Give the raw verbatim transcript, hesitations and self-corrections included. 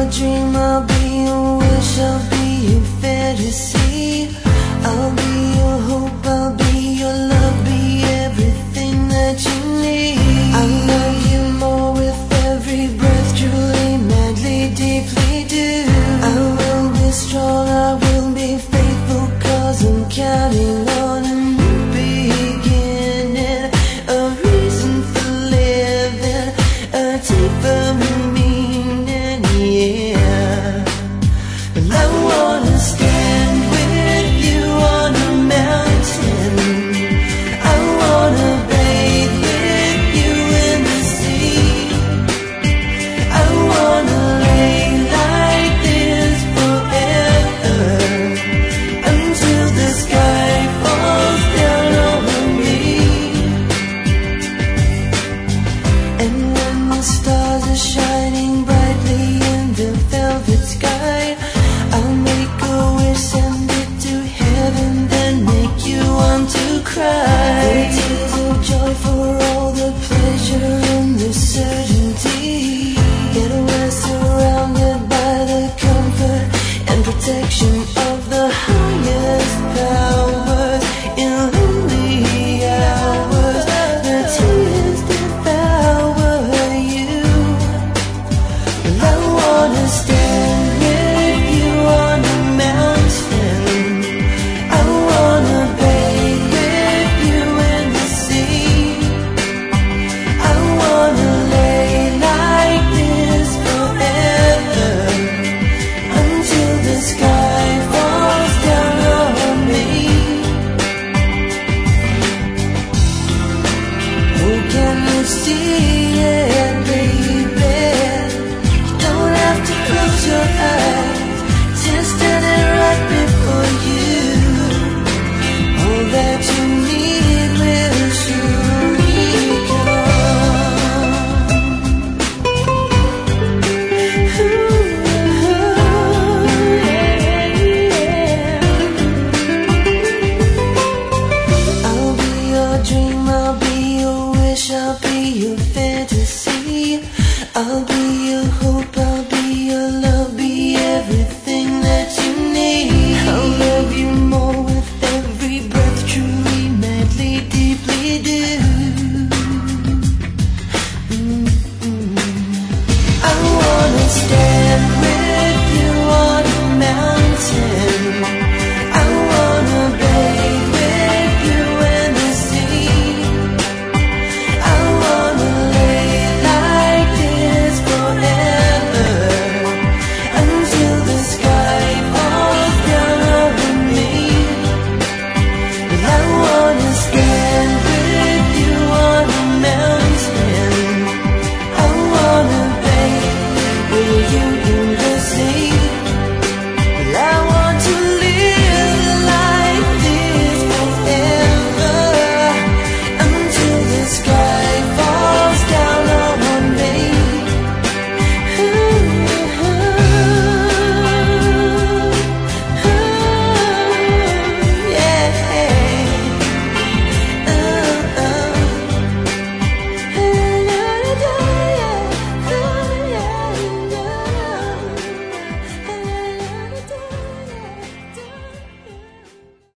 dream, I'll be your wish, I'll be your fantasy. I'll be your hope, I'll be your love, be everything that you need. I love you more with every breath, truly, madly, deeply do. I will be strong, I will be faithful, cause I'm counting on a new beginning, a reason for living, a deeper meaning, yeah. Well, I wanna stand with you on a mountain, I wanna bathe with you in the sea, I wanna lay like this forever, until the sky falls down over me. And when the stars are shining brightly in the velvet sky, I'll make a wish, send it to heaven, then make you want to cry. The tears of joy for all the pleasure and the certainty that we're surrounded by the comfort and protection of the highest powers. In lonely hours, the tears devour you. Well, I wanna stand with you on a mountain, I wanna bathe with you in the sea, I wanna lay like this forever, until the sky falls down on me. Oh, can you see it, baby? You don't have to close your eyes, just standing right before you. All that you need will surely come. Ooh, yeah. I'll be your dream, I'll be your wish, I'll be your fantasy. I'll be your hope, I'll be your love, be everything that you need. I'll love you more with every breath, truly, madly, deeply do. Mm-mm. I wanna stand with you on a mountain,